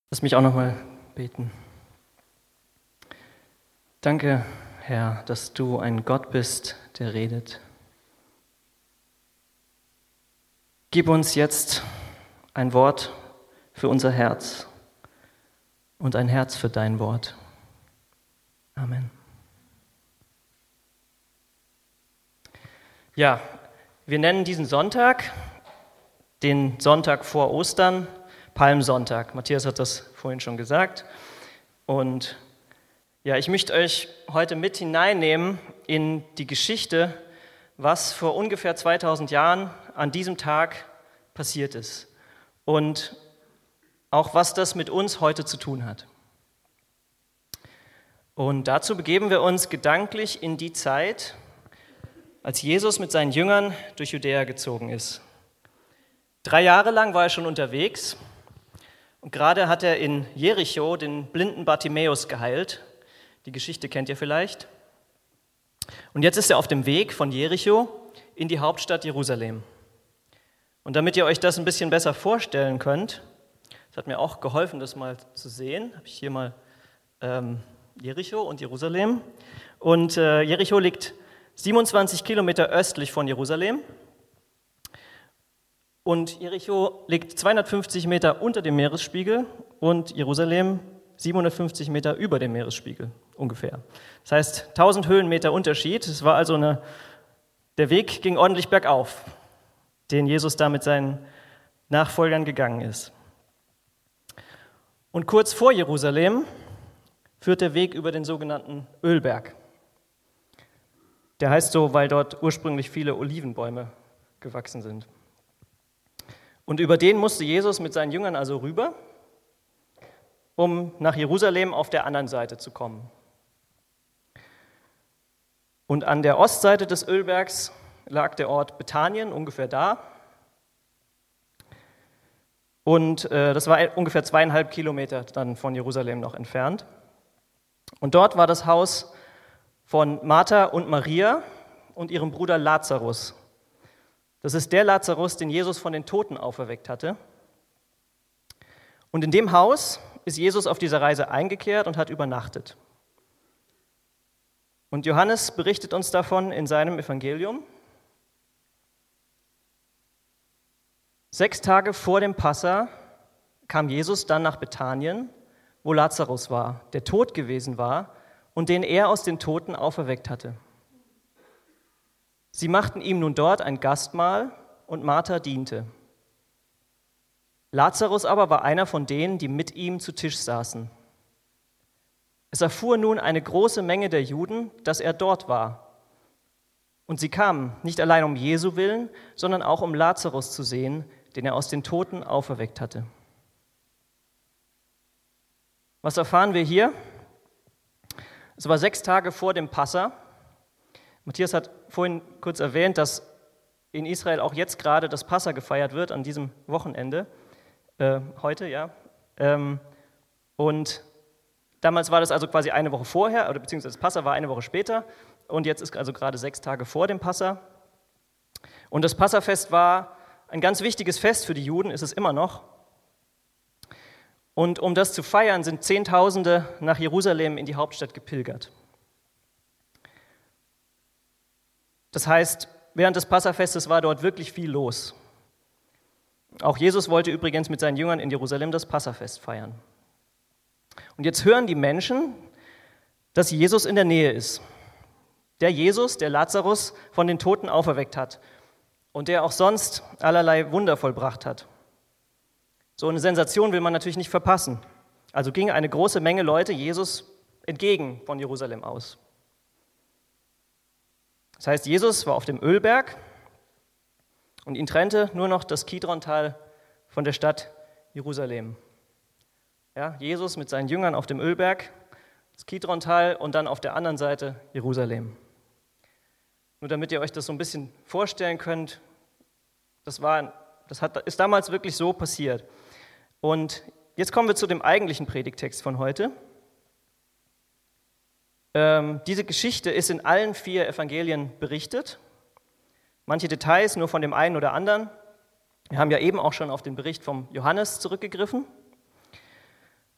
Lass mich auch nochmal beten. Danke, Herr, dass du ein Gott bist, der redet. Gib uns jetzt ein Wort für unser Herz und ein Herz für dein Wort. Amen. Ja, wir nennen diesen Sonntag, den Sonntag vor Ostern, Palmsonntag. Matthias hat das vorhin schon gesagt. Und ja, ich möchte euch heute mit hineinnehmen in die Geschichte, was vor ungefähr 2000 Jahren an diesem Tag passiert ist. Und auch was das mit uns heute zu tun hat. Und dazu begeben wir uns gedanklich in die Zeit, als Jesus mit seinen Jüngern durch Judäa gezogen ist. 3 Jahre lang war er schon unterwegs und gerade hat er in Jericho den blinden Bartimäus geheilt. Die Geschichte kennt ihr vielleicht. Und jetzt ist er auf dem Weg von Jericho in die Hauptstadt Jerusalem. Und damit ihr euch das ein bisschen besser vorstellen könnt, das hat mir auch geholfen, das mal zu sehen, habe ich hier mal Jericho und Jerusalem. Und Jericho liegt 27 Kilometer östlich von Jerusalem. Und Jericho liegt 250 Meter unter dem Meeresspiegel und Jerusalem 750 Meter über dem Meeresspiegel ungefähr. Das heißt 1000 Höhenmeter Unterschied. Es war also der Weg ging ordentlich bergauf, den Jesus da mit seinen Nachfolgern gegangen ist. Und kurz vor Jerusalem führt der Weg über den sogenannten Ölberg. Der heißt so, weil dort ursprünglich viele Olivenbäume gewachsen sind. Und über den musste Jesus mit seinen Jüngern also rüber, um nach Jerusalem auf der anderen Seite zu kommen. Und an der Ostseite des Ölbergs lag der Ort Bethanien, ungefähr da. Und das war ungefähr 2,5 Kilometer dann von Jerusalem noch entfernt. Und dort war das Haus von Martha und Maria und ihrem Bruder Lazarus. Das ist der Lazarus, den Jesus von den Toten auferweckt hatte. Und in dem Haus ist Jesus auf dieser Reise eingekehrt und hat übernachtet. Und Johannes berichtet uns davon in seinem Evangelium. 6 Tage vor dem Passa kam Jesus dann nach Bethanien, wo Lazarus war, der tot gewesen war und den er aus den Toten auferweckt hatte. Sie machten ihm nun dort ein Gastmahl und Martha diente. Lazarus aber war einer von denen, die mit ihm zu Tisch saßen. Es erfuhr nun eine große Menge der Juden, dass er dort war. Und sie kamen, nicht allein um Jesu willen, sondern auch um Lazarus zu sehen, den er aus den Toten auferweckt hatte. Was erfahren wir hier? Es war 6 Tage vor dem Passa. Matthias hat vorhin kurz erwähnt, dass in Israel auch jetzt gerade das Passa gefeiert wird, an diesem Wochenende, heute, ja. Und damals war das also quasi eine Woche vorher, oder beziehungsweise das Passa war eine Woche später, und jetzt ist also gerade 6 Tage vor dem Passa. Und das Passafest war ein ganz wichtiges Fest für die Juden, ist es immer noch. Und um das zu feiern, sind Zehntausende nach Jerusalem in die Hauptstadt gepilgert. Das heißt, während des Passafestes war dort wirklich viel los. Auch Jesus wollte übrigens mit seinen Jüngern in Jerusalem das Passafest feiern. Und jetzt hören die Menschen, dass Jesus in der Nähe ist. Der Jesus, der Lazarus von den Toten auferweckt hat und der auch sonst allerlei Wunder vollbracht hat. So eine Sensation will man natürlich nicht verpassen. Also ging eine große Menge Leute Jesus entgegen von Jerusalem aus. Das heißt, Jesus war auf dem Ölberg und ihn trennte nur noch das Kidrontal von der Stadt Jerusalem. Ja, Jesus mit seinen Jüngern auf dem Ölberg, das Kidrontal und dann auf der anderen Seite Jerusalem. Nur damit ihr euch das so ein bisschen vorstellen könnt, ist damals wirklich so passiert. Und jetzt kommen wir zu dem eigentlichen Predigttext von heute. Diese Geschichte ist in allen 4 Evangelien berichtet. Manche Details nur von dem einen oder anderen. Wir haben ja eben auch schon auf den Bericht vom Johannes zurückgegriffen.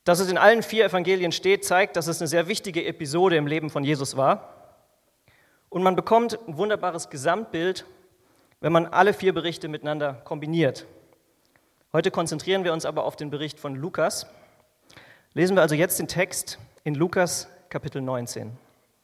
Dass es in allen 4 Evangelien steht, zeigt, dass es eine sehr wichtige Episode im Leben von Jesus war. Und man bekommt ein wunderbares Gesamtbild, wenn man alle 4 Berichte miteinander kombiniert. Heute konzentrieren wir uns aber auf den Bericht von Lukas. Lesen wir also jetzt den Text in Lukas Kapitel 19.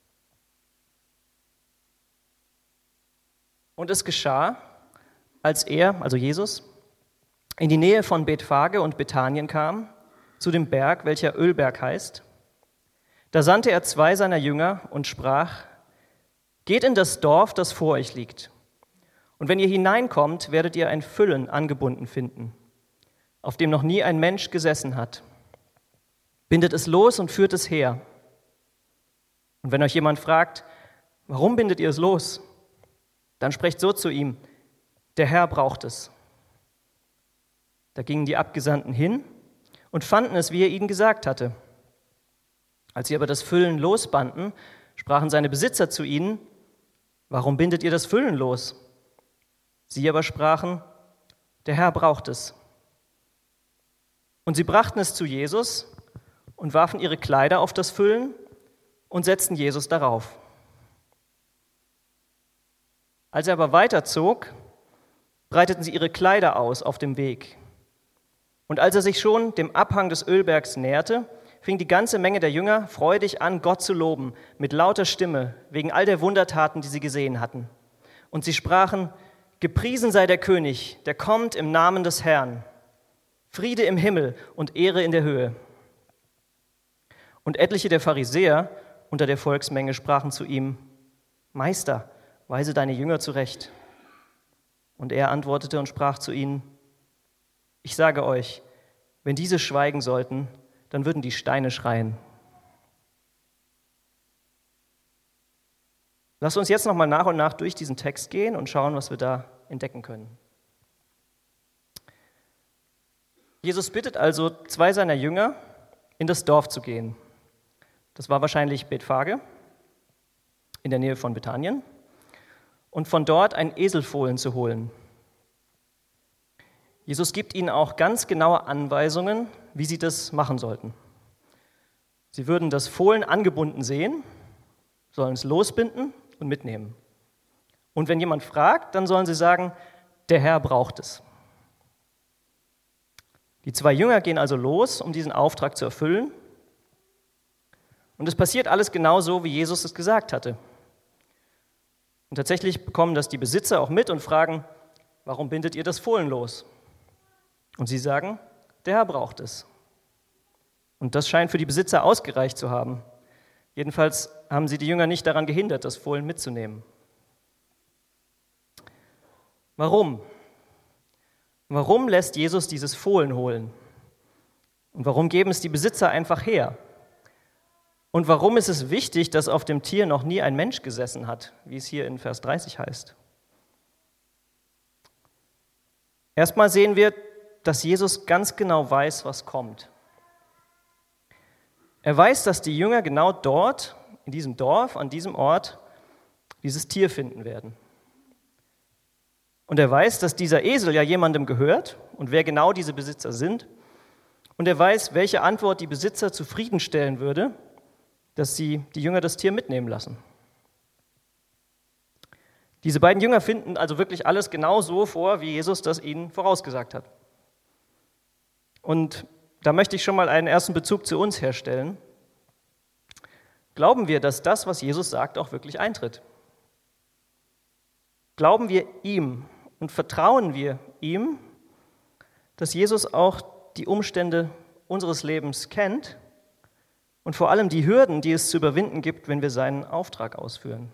Und es geschah, als er, also Jesus, in die Nähe von Bethphage und Bethanien kam, zu dem Berg, welcher Ölberg heißt, da sandte er 2 seiner Jünger und sprach: Geht in das Dorf, das vor euch liegt. Und wenn ihr hineinkommt, werdet ihr ein Füllen angebunden finden, auf dem noch nie ein Mensch gesessen hat. Bindet es los und führt es her. Und wenn euch jemand fragt, warum bindet ihr es los? Dann sprecht so zu ihm: Der Herr braucht es. Da gingen die Abgesandten hin und fanden es, wie er ihnen gesagt hatte. Als sie aber das Füllen losbanden, sprachen seine Besitzer zu ihnen: Warum bindet ihr das Füllen los? Sie aber sprachen: Der Herr braucht es. Und sie brachten es zu Jesus und warfen ihre Kleider auf das Füllen und setzten Jesus darauf. Als er aber weiterzog, breiteten sie ihre Kleider aus auf dem Weg. Und als er sich schon dem Abhang des Ölbergs näherte, fing die ganze Menge der Jünger freudig an, Gott zu loben, mit lauter Stimme, wegen all der Wundertaten, die sie gesehen hatten. Und sie sprachen: Gepriesen sei der König, der kommt im Namen des Herrn. Friede im Himmel und Ehre in der Höhe. Und etliche der Pharisäer unter der Volksmenge sprachen zu ihm: Meister, weise deine Jünger zurecht. Und er antwortete und sprach zu ihnen: Ich sage euch, wenn diese schweigen sollten, dann würden die Steine schreien. Lasst uns jetzt nochmal nach und nach durch diesen Text gehen und schauen, was wir da entdecken können. Jesus bittet also 2 seiner Jünger, in das Dorf zu gehen. Das war wahrscheinlich Bethphage, in der Nähe von Bethanien, und von dort ein Eselfohlen zu holen. Jesus gibt ihnen auch ganz genaue Anweisungen, wie sie das machen sollten. Sie würden das Fohlen angebunden sehen, sollen es losbinden und mitnehmen. Und wenn jemand fragt, dann sollen sie sagen: Der Herr braucht es. Die 2 Jünger gehen also los, um diesen Auftrag zu erfüllen. Und es passiert alles genau so, wie Jesus es gesagt hatte. Und tatsächlich bekommen das die Besitzer auch mit und fragen: Warum bindet ihr das Fohlen los? Und sie sagen: Der Herr braucht es. Und das scheint für die Besitzer ausgereicht zu haben. Jedenfalls haben sie die Jünger nicht daran gehindert, das Fohlen mitzunehmen. Warum? Warum lässt Jesus dieses Fohlen holen? Und warum geben es die Besitzer einfach her? Und warum ist es wichtig, dass auf dem Tier noch nie ein Mensch gesessen hat, wie es hier in Vers 30 heißt? Erstmal sehen wir, dass Jesus ganz genau weiß, was kommt. Er weiß, dass die Jünger genau dort, in diesem Dorf, an diesem Ort, dieses Tier finden werden. Und er weiß, dass dieser Esel ja jemandem gehört und wer genau diese Besitzer sind. Und er weiß, welche Antwort die Besitzer zufriedenstellen würde, dass sie die Jünger das Tier mitnehmen lassen. Diese beiden Jünger finden also wirklich alles genau so vor, wie Jesus das ihnen vorausgesagt hat. Und da möchte ich schon mal einen ersten Bezug zu uns herstellen. Glauben wir, dass das, was Jesus sagt, auch wirklich eintritt? Glauben wir ihm und vertrauen wir ihm, dass Jesus auch die Umstände unseres Lebens kennt und vor allem die Hürden, die es zu überwinden gibt, wenn wir seinen Auftrag ausführen?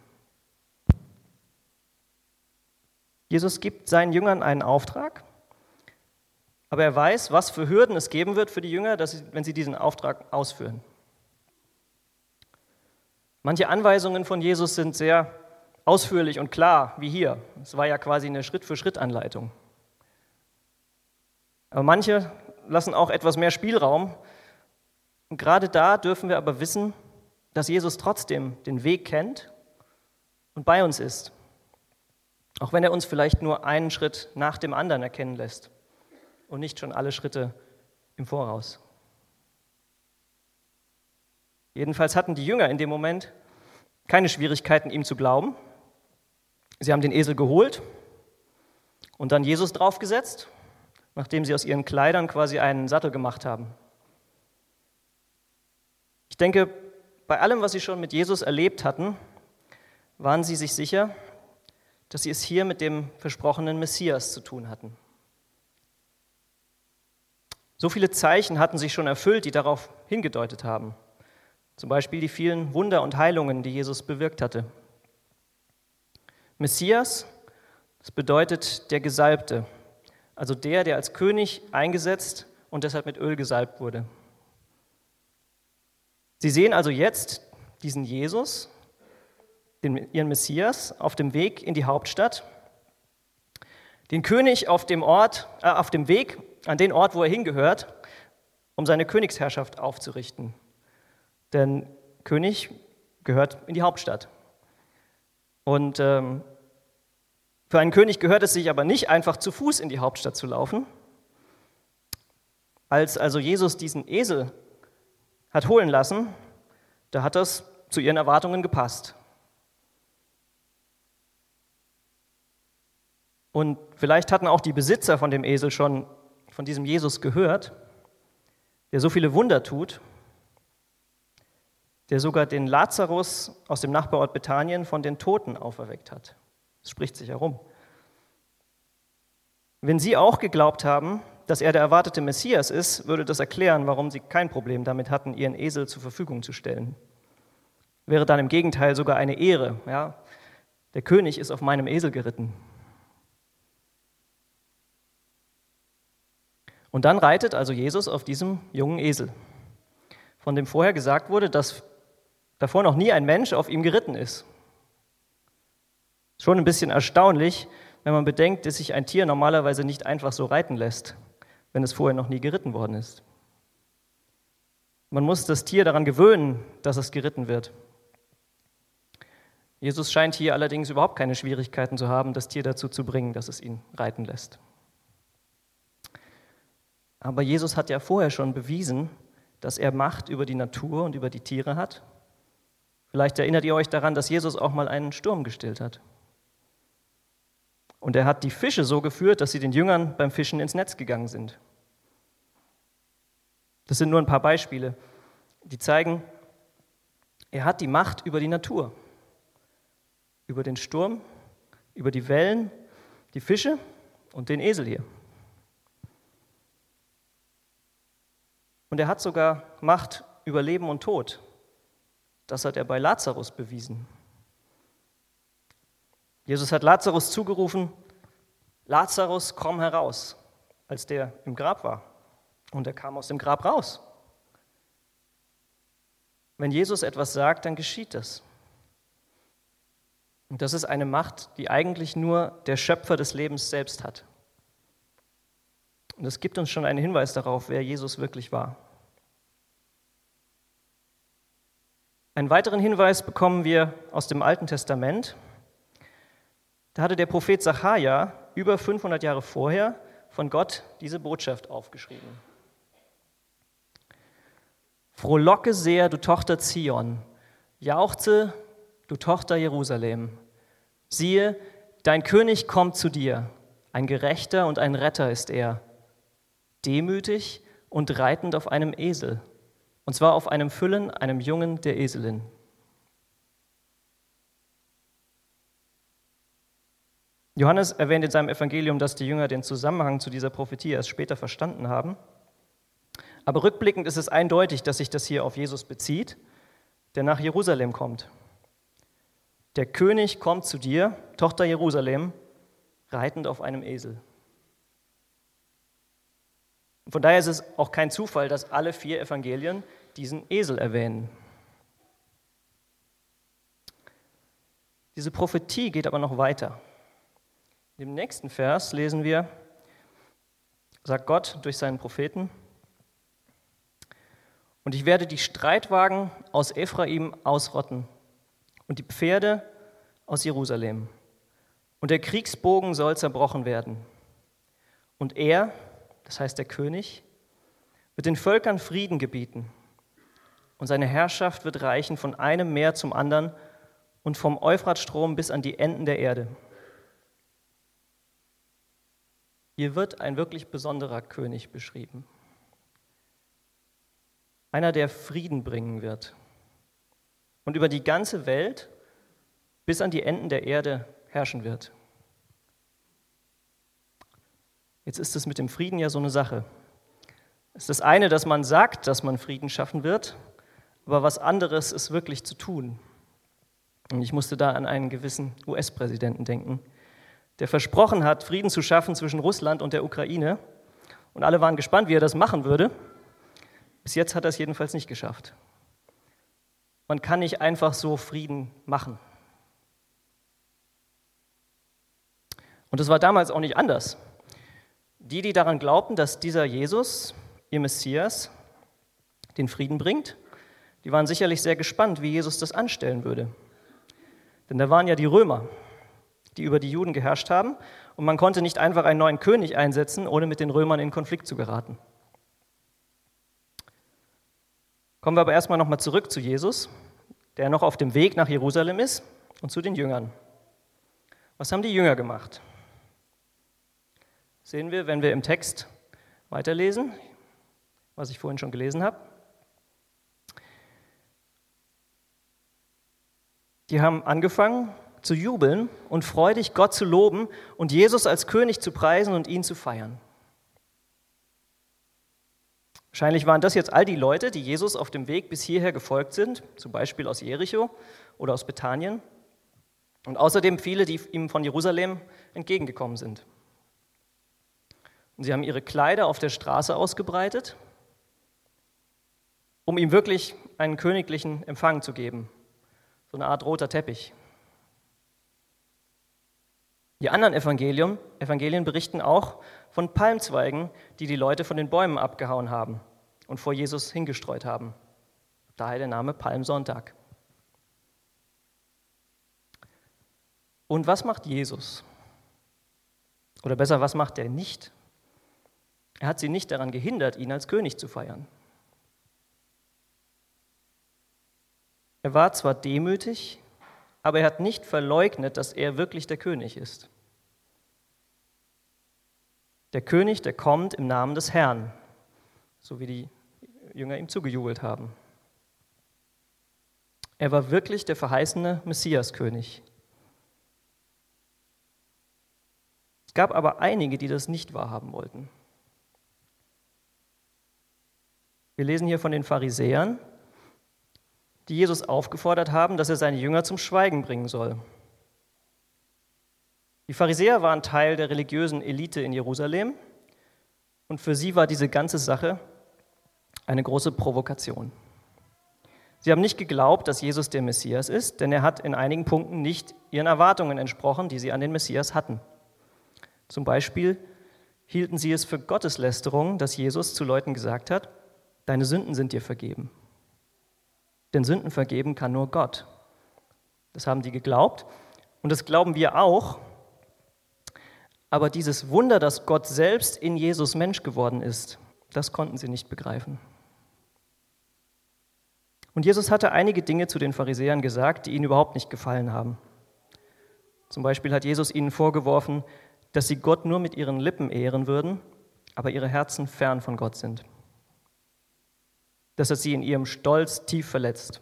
Jesus gibt seinen Jüngern einen Auftrag, aber er weiß, was für Hürden es geben wird für die Jünger, wenn sie diesen Auftrag ausführen. Manche Anweisungen von Jesus sind sehr ausführlich und klar, wie hier. Es war ja quasi eine Schritt-für-Schritt-Anleitung. Aber manche lassen auch etwas mehr Spielraum. Und gerade da dürfen wir aber wissen, dass Jesus trotzdem den Weg kennt und bei uns ist. Auch wenn er uns vielleicht nur einen Schritt nach dem anderen erkennen lässt und nicht schon alle Schritte im Voraus. Jedenfalls hatten die Jünger in dem Moment keine Schwierigkeiten, ihm zu glauben. Sie haben den Esel geholt und dann Jesus draufgesetzt, nachdem sie aus ihren Kleidern quasi einen Sattel gemacht haben. Ich denke, bei allem, was sie schon mit Jesus erlebt hatten, waren sie sich sicher, dass sie es hier mit dem versprochenen Messias zu tun hatten. So viele Zeichen hatten sich schon erfüllt, die darauf hingedeutet haben. Zum Beispiel die vielen Wunder und Heilungen, die Jesus bewirkt hatte. Messias, das bedeutet der Gesalbte, also der als König eingesetzt und deshalb mit Öl gesalbt wurde. Sie sehen also jetzt diesen Jesus, ihren Messias, auf dem Weg in die Hauptstadt, den König auf dem Weg an den Ort, wo er hingehört, um seine Königsherrschaft aufzurichten. Denn König gehört in die Hauptstadt. Und für einen König gehört es sich aber nicht einfach zu Fuß in die Hauptstadt zu laufen. Als also Jesus diesen Esel hat holen lassen, da hat das zu ihren Erwartungen gepasst. Und vielleicht hatten auch die Besitzer von dem Esel schon von diesem Jesus gehört, der so viele Wunder tut, der sogar den Lazarus aus dem Nachbarort Bethanien von den Toten auferweckt hat. Das spricht sich herum. Wenn sie auch geglaubt haben, dass er der erwartete Messias ist, würde das erklären, warum sie kein Problem damit hatten, ihren Esel zur Verfügung zu stellen. Wäre dann im Gegenteil sogar eine Ehre. Ja? Der König ist auf meinem Esel geritten. Und dann reitet also Jesus auf diesem jungen Esel, von dem vorher gesagt wurde, dass davor noch nie ein Mensch auf ihm geritten ist. Schon ein bisschen erstaunlich, wenn man bedenkt, dass sich ein Tier normalerweise nicht einfach so reiten lässt, wenn es vorher noch nie geritten worden ist. Man muss das Tier daran gewöhnen, dass es geritten wird. Jesus scheint hier allerdings überhaupt keine Schwierigkeiten zu haben, das Tier dazu zu bringen, dass es ihn reiten lässt. Aber Jesus hat ja vorher schon bewiesen, dass er Macht über die Natur und über die Tiere hat. Vielleicht erinnert ihr euch daran, dass Jesus auch mal einen Sturm gestillt hat. Und er hat die Fische so geführt, dass sie den Jüngern beim Fischen ins Netz gegangen sind. Das sind nur ein paar Beispiele, die zeigen, er hat die Macht über die Natur, über den Sturm, über die Wellen, die Fische und den Esel hier. Und er hat sogar Macht über Leben und Tod. Das hat er bei Lazarus bewiesen. Jesus hat Lazarus zugerufen, Lazarus, komm heraus, als der im Grab war. Und er kam aus dem Grab raus. Wenn Jesus etwas sagt, dann geschieht das. Und das ist eine Macht, die eigentlich nur der Schöpfer des Lebens selbst hat. Und es gibt uns schon einen Hinweis darauf, wer Jesus wirklich war. Einen weiteren Hinweis bekommen wir aus dem Alten Testament. Da hatte der Prophet Sacharja über 500 Jahre vorher von Gott diese Botschaft aufgeschrieben. Frohlocke sehr, du Tochter Zion, jauchze, du Tochter Jerusalem. Siehe, dein König kommt zu dir, ein Gerechter und ein Retter ist er, demütig und reitend auf einem Esel, und zwar auf einem Füllen, einem Jungen der Eselin. Johannes erwähnt in seinem Evangelium, dass die Jünger den Zusammenhang zu dieser Prophetie erst später verstanden haben. Aber rückblickend ist es eindeutig, dass sich das hier auf Jesus bezieht, der nach Jerusalem kommt. Der König kommt zu dir, Tochter Jerusalem, reitend auf einem Esel. Von daher ist es auch kein Zufall, dass alle 4 Evangelien diesen Esel erwähnen. Diese Prophetie geht aber noch weiter. Im nächsten Vers lesen wir, sagt Gott durch seinen Propheten, und ich werde die Streitwagen aus Ephraim ausrotten und die Pferde aus Jerusalem. Und der Kriegsbogen soll zerbrochen werden. Und er, das heißt der König, wird den Völkern Frieden gebieten. und seine Herrschaft wird reichen von einem Meer zum anderen und vom Euphratstrom bis an die Enden der Erde. Hier wird ein wirklich besonderer König beschrieben. Einer, der Frieden bringen wird und über die ganze Welt bis an die Enden der Erde herrschen wird. Jetzt ist es mit dem Frieden ja so eine Sache. Es ist das eine, dass man sagt, dass man Frieden schaffen wird, aber was anderes ist wirklich zu tun. Und ich musste da an einen gewissen US-Präsidenten denken, der versprochen hat, Frieden zu schaffen zwischen Russland und der Ukraine. Und alle waren gespannt, wie er das machen würde. Bis jetzt hat er es jedenfalls nicht geschafft. Man kann nicht einfach so Frieden machen. Und es war damals auch nicht anders. Die daran glaubten, dass dieser Jesus, ihr Messias, den Frieden bringt, die waren sicherlich sehr gespannt, wie Jesus das anstellen würde. Denn da waren ja die Römer, die über die Juden geherrscht haben, und man konnte nicht einfach einen neuen König einsetzen, ohne mit den Römern in Konflikt zu geraten. Kommen wir aber erstmal nochmal zurück zu Jesus, der noch auf dem Weg nach Jerusalem ist, und zu den Jüngern. Was haben die Jünger gemacht? Sehen wir, wenn wir im Text weiterlesen, was ich vorhin schon gelesen habe. Die haben angefangen zu jubeln und freudig Gott zu loben und Jesus als König zu preisen und ihn zu feiern. Wahrscheinlich waren das jetzt all die Leute, die Jesus auf dem Weg bis hierher gefolgt sind, zum Beispiel aus Jericho oder aus Bethanien, und außerdem viele, die ihm von Jerusalem entgegengekommen sind. Und sie haben ihre Kleider auf der Straße ausgebreitet, um ihm wirklich einen königlichen Empfang zu geben. So eine Art roter Teppich. Die anderen Evangelien berichten auch von Palmzweigen, die die Leute von den Bäumen abgehauen haben und vor Jesus hingestreut haben. Daher der Name Palmsonntag. Und was macht Jesus? Oder besser, was macht er nicht? Er hat sie nicht daran gehindert, ihn als König zu feiern. Er war zwar demütig, aber er hat nicht verleugnet, dass er wirklich der König ist. Der König, der kommt im Namen des Herrn, so wie die Jünger ihm zugejubelt haben. Er war wirklich der verheißene Messiaskönig. Es gab aber einige, die das nicht wahrhaben wollten. Wir lesen hier von den Pharisäern, die Jesus aufgefordert haben, dass er seine Jünger zum Schweigen bringen soll. Die Pharisäer waren Teil der religiösen Elite in Jerusalem und für sie war diese ganze Sache eine große Provokation. Sie haben nicht geglaubt, dass Jesus der Messias ist, denn er hat in einigen Punkten nicht ihren Erwartungen entsprochen, die sie an den Messias hatten. Zum Beispiel hielten sie es für Gotteslästerung, dass Jesus zu Leuten gesagt hat: Deine Sünden sind dir vergeben. Denn Sünden vergeben kann nur Gott. Das haben die geglaubt und das glauben wir auch. Aber dieses Wunder, dass Gott selbst in Jesus Mensch geworden ist, das konnten sie nicht begreifen. Und Jesus hatte einige Dinge zu den Pharisäern gesagt, die ihnen überhaupt nicht gefallen haben. Zum Beispiel hat Jesus ihnen vorgeworfen, dass sie Gott nur mit ihren Lippen ehren würden, aber ihre Herzen fern von Gott sind. Das hat sie in ihrem Stolz tief verletzt.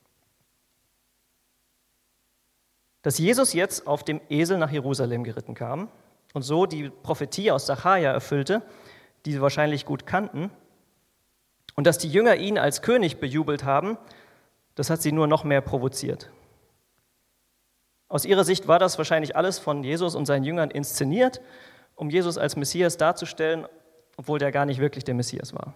Dass Jesus jetzt auf dem Esel nach Jerusalem geritten kam und so die Prophetie aus Sacharja erfüllte, die sie wahrscheinlich gut kannten, und dass die Jünger ihn als König bejubelt haben, das hat sie nur noch mehr provoziert. Aus ihrer Sicht war das wahrscheinlich alles von Jesus und seinen Jüngern inszeniert, um Jesus als Messias darzustellen, obwohl der gar nicht wirklich der Messias war.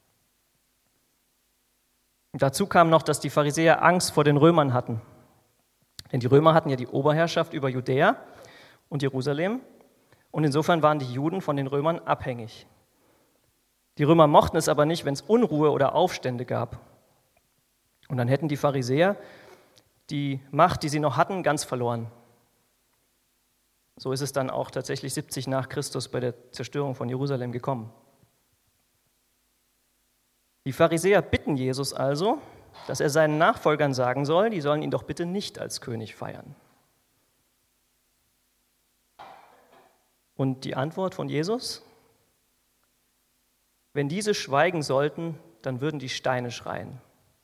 Und dazu kam noch, dass die Pharisäer Angst vor den Römern hatten. Denn die Römer hatten ja die Oberherrschaft über Judäa und Jerusalem und insofern waren die Juden von den Römern abhängig. Die Römer mochten es aber nicht, wenn es Unruhe oder Aufstände gab. Und dann hätten die Pharisäer die Macht, die sie noch hatten, ganz verloren. So ist es dann auch tatsächlich 70 nach Christus bei der Zerstörung von Jerusalem gekommen. Die Pharisäer bitten Jesus also, dass er seinen Nachfolgern sagen soll, die sollen ihn doch bitte nicht als König feiern. Und die Antwort von Jesus? Wenn diese schweigen sollten, dann würden die Steine schreien.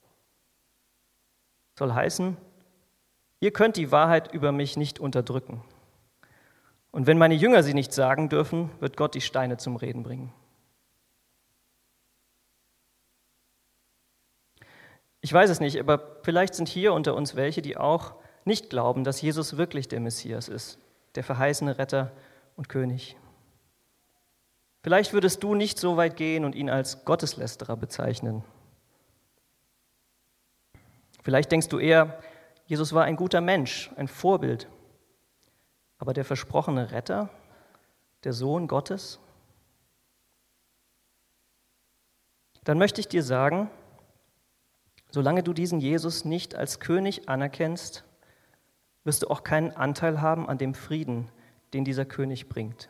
Soll heißen, ihr könnt die Wahrheit über mich nicht unterdrücken. Und wenn meine Jünger sie nicht sagen dürfen, wird Gott die Steine zum Reden bringen. Ich weiß es nicht, aber vielleicht sind hier unter uns welche, die auch nicht glauben, dass Jesus wirklich der Messias ist, der verheißene Retter und König. Vielleicht würdest du nicht so weit gehen und ihn als Gotteslästerer bezeichnen. Vielleicht denkst du eher, Jesus war ein guter Mensch, ein Vorbild. Aber der versprochene Retter, der Sohn Gottes? Dann möchte ich dir sagen, solange du diesen Jesus nicht als König anerkennst, wirst du auch keinen Anteil haben an dem Frieden, den dieser König bringt.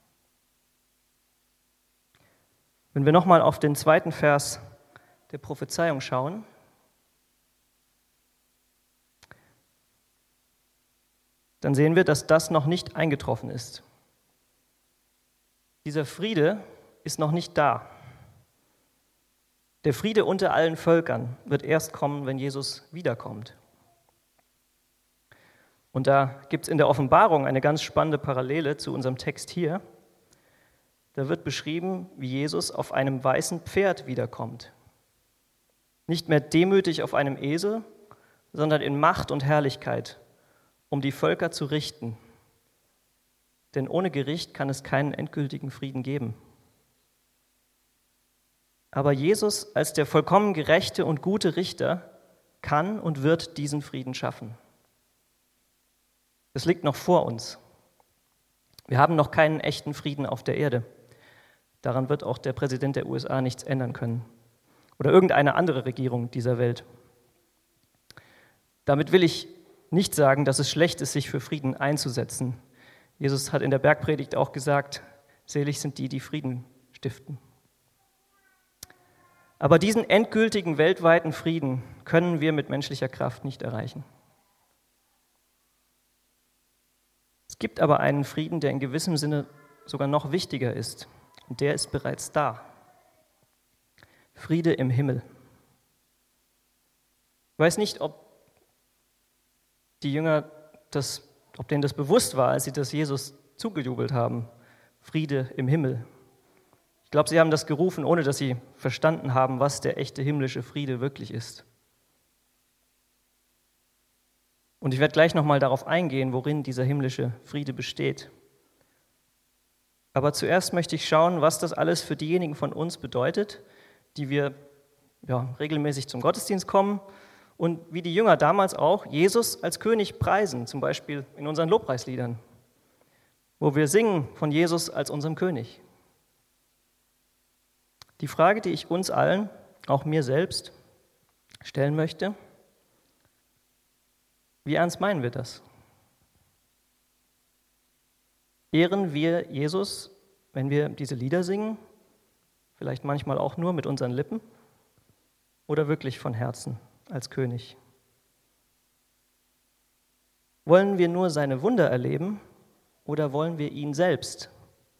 Wenn wir nochmal auf den 2. Vers der Prophezeiung schauen, dann sehen wir, dass das noch nicht eingetroffen ist. Dieser Friede ist noch nicht da. Der Friede unter allen Völkern wird erst kommen, wenn Jesus wiederkommt. Und da gibt es in der Offenbarung eine ganz spannende Parallele zu unserem Text hier. Da wird beschrieben, wie Jesus auf einem weißen Pferd wiederkommt. Nicht mehr demütig auf einem Esel, sondern in Macht und Herrlichkeit, um die Völker zu richten. Denn ohne Gericht kann es keinen endgültigen Frieden geben. Aber Jesus als der vollkommen gerechte und gute Richter kann und wird diesen Frieden schaffen. Es liegt noch vor uns. Wir haben noch keinen echten Frieden auf der Erde. Daran wird auch der Präsident der USA nichts ändern können. Oder irgendeine andere Regierung dieser Welt. Damit will ich nicht sagen, dass es schlecht ist, sich für Frieden einzusetzen. Jesus hat in der Bergpredigt auch gesagt, selig sind die, die Frieden stiften. Aber diesen endgültigen weltweiten Frieden können wir mit menschlicher Kraft nicht erreichen. Es gibt aber einen Frieden, der in gewissem Sinne sogar noch wichtiger ist. Und der ist bereits da. Friede im Himmel. Ich weiß nicht, ob die Jünger, ob denen das bewusst war, als sie das Jesus zugejubelt haben. Friede im Himmel. Ich glaube, sie haben das gerufen, ohne dass sie verstanden haben, was der echte himmlische Friede wirklich ist. Und ich werde gleich nochmal darauf eingehen, worin dieser himmlische Friede besteht. Aber zuerst möchte ich schauen, was das alles für diejenigen von uns bedeutet, die wir regelmäßig zum Gottesdienst kommen und wie die Jünger damals auch Jesus als König preisen, zum Beispiel in unseren Lobpreisliedern, wo wir singen von Jesus als unserem König. Die Frage, die ich uns allen, auch mir selbst, stellen möchte: Wie ernst meinen wir das? Ehren wir Jesus, wenn wir diese Lieder singen, vielleicht manchmal auch nur mit unseren Lippen, oder wirklich von Herzen als König? Wollen wir nur seine Wunder erleben oder wollen wir ihn selbst,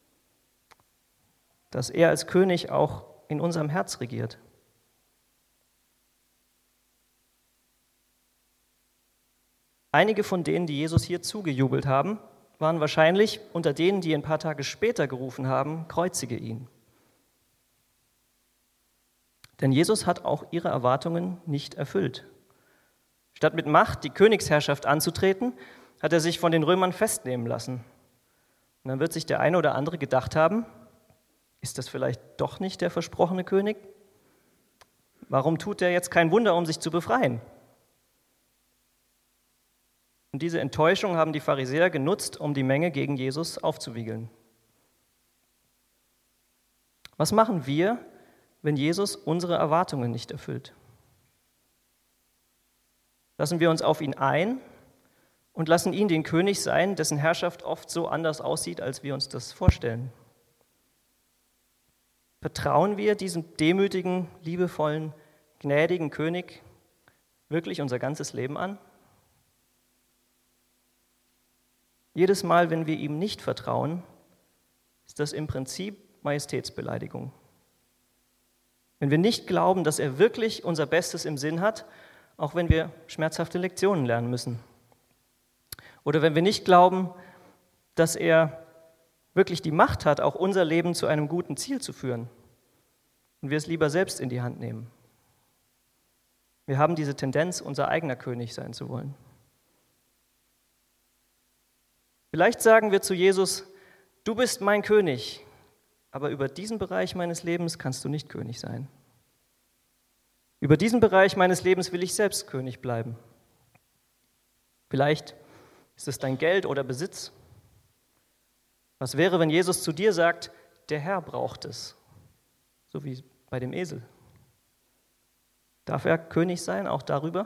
dass er als König auch in unserem Herz regiert? Einige von denen, die Jesus hier zugejubelt haben, waren wahrscheinlich unter denen, die ein paar Tage später gerufen haben, kreuzige ihn. Denn Jesus hat auch ihre Erwartungen nicht erfüllt. Statt mit Macht die Königsherrschaft anzutreten, hat er sich von den Römern festnehmen lassen. Und dann wird sich der eine oder andere gedacht haben, ist das vielleicht doch nicht der versprochene König? Warum tut er jetzt kein Wunder, um sich zu befreien? Und diese Enttäuschung haben die Pharisäer genutzt, um die Menge gegen Jesus aufzuwiegeln. Was machen wir, wenn Jesus unsere Erwartungen nicht erfüllt? Lassen wir uns auf ihn ein und lassen ihn den König sein, dessen Herrschaft oft so anders aussieht, als wir uns das vorstellen? Vertrauen wir diesem demütigen, liebevollen, gnädigen König, wirklich unser ganzes Leben an? Jedes Mal, wenn wir ihm nicht vertrauen, ist das im Prinzip Majestätsbeleidigung. Wenn wir nicht glauben, dass er wirklich unser Bestes im Sinn hat, auch wenn wir schmerzhafte Lektionen lernen müssen. Oder wenn wir nicht glauben, dass er wirklich die Macht hat, auch unser Leben zu einem guten Ziel zu führen und wir es lieber selbst in die Hand nehmen. Wir haben diese Tendenz, unser eigener König sein zu wollen. Vielleicht sagen wir zu Jesus, du bist mein König, aber über diesen Bereich meines Lebens kannst du nicht König sein. Über diesen Bereich meines Lebens will ich selbst König bleiben. Vielleicht ist es dein Geld oder Besitz. Was wäre, wenn Jesus zu dir sagt, der Herr braucht es, so wie bei dem Esel? Darf er König sein, auch darüber?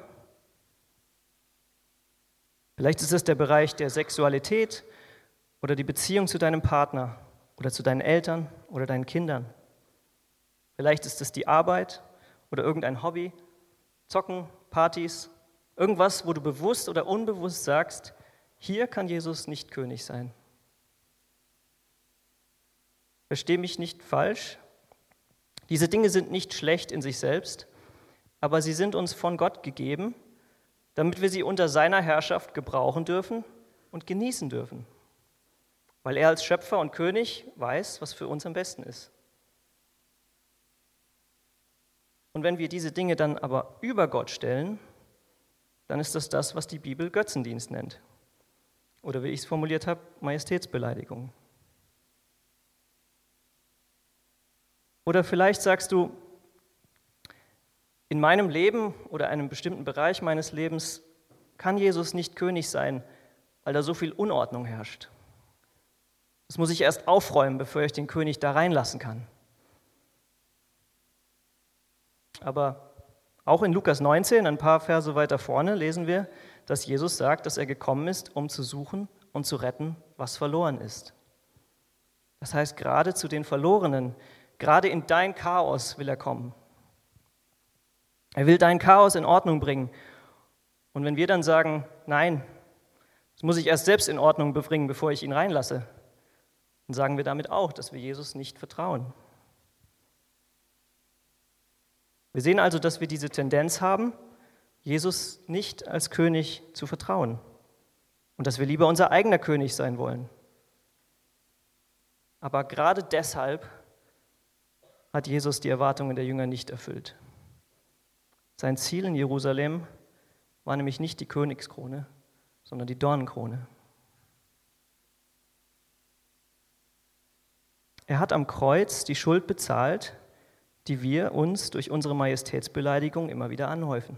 Vielleicht ist es der Bereich der Sexualität oder die Beziehung zu deinem Partner oder zu deinen Eltern oder deinen Kindern. Vielleicht ist es die Arbeit oder irgendein Hobby, Zocken, Partys, irgendwas, wo du bewusst oder unbewusst sagst, hier kann Jesus nicht König sein. Versteh mich nicht falsch. Diese Dinge sind nicht schlecht in sich selbst, aber sie sind uns von Gott gegeben, damit wir sie unter seiner Herrschaft gebrauchen dürfen und genießen dürfen. Weil er als Schöpfer und König weiß, was für uns am besten ist. Und wenn wir diese Dinge dann aber über Gott stellen, dann ist das, was die Bibel Götzendienst nennt. Oder wie ich es formuliert habe, Majestätsbeleidigung. Oder vielleicht sagst du, in meinem Leben oder einem bestimmten Bereich meines Lebens kann Jesus nicht König sein, weil da so viel Unordnung herrscht. Das muss ich erst aufräumen, bevor ich den König da reinlassen kann. Aber auch in Lukas 19, ein paar Verse weiter vorne, lesen wir, dass Jesus sagt, dass er gekommen ist, um zu suchen und zu retten, was verloren ist. Das heißt, gerade zu den Verlorenen, gerade in dein Chaos will er kommen. Er will dein Chaos in Ordnung bringen. Und wenn wir dann sagen, nein, das muss ich erst selbst in Ordnung bringen, bevor ich ihn reinlasse, dann sagen wir damit auch, dass wir Jesus nicht vertrauen. Wir sehen also, dass wir diese Tendenz haben, Jesus nicht als König zu vertrauen und dass wir lieber unser eigener König sein wollen. Aber gerade deshalb hat Jesus die Erwartungen der Jünger nicht erfüllt. Sein Ziel in Jerusalem war nämlich nicht die Königskrone, sondern die Dornenkrone. Er hat am Kreuz die Schuld bezahlt, die wir uns durch unsere Majestätsbeleidigung immer wieder anhäufen.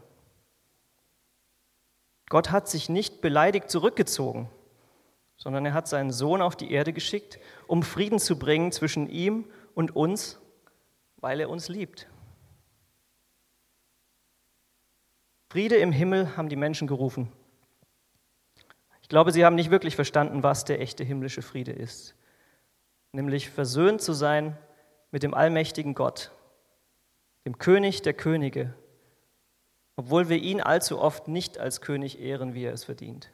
Gott hat sich nicht beleidigt zurückgezogen, sondern er hat seinen Sohn auf die Erde geschickt, um Frieden zu bringen zwischen ihm und uns, weil er uns liebt. Friede im Himmel haben die Menschen gerufen. Ich glaube, sie haben nicht wirklich verstanden, was der echte himmlische Friede ist. Nämlich versöhnt zu sein mit dem allmächtigen Gott, dem König der Könige, obwohl wir ihn allzu oft nicht als König ehren, wie er es verdient.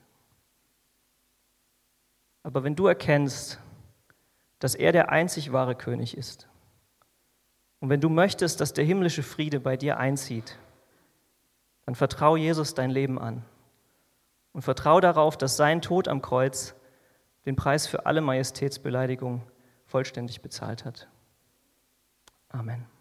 Aber wenn du erkennst, dass er der einzig wahre König ist, und wenn du möchtest, dass der himmlische Friede bei dir einzieht, dann vertrau Jesus dein Leben an und vertrau darauf, dass sein Tod am Kreuz den Preis für alle Majestätsbeleidigung vollständig bezahlt hat. Amen.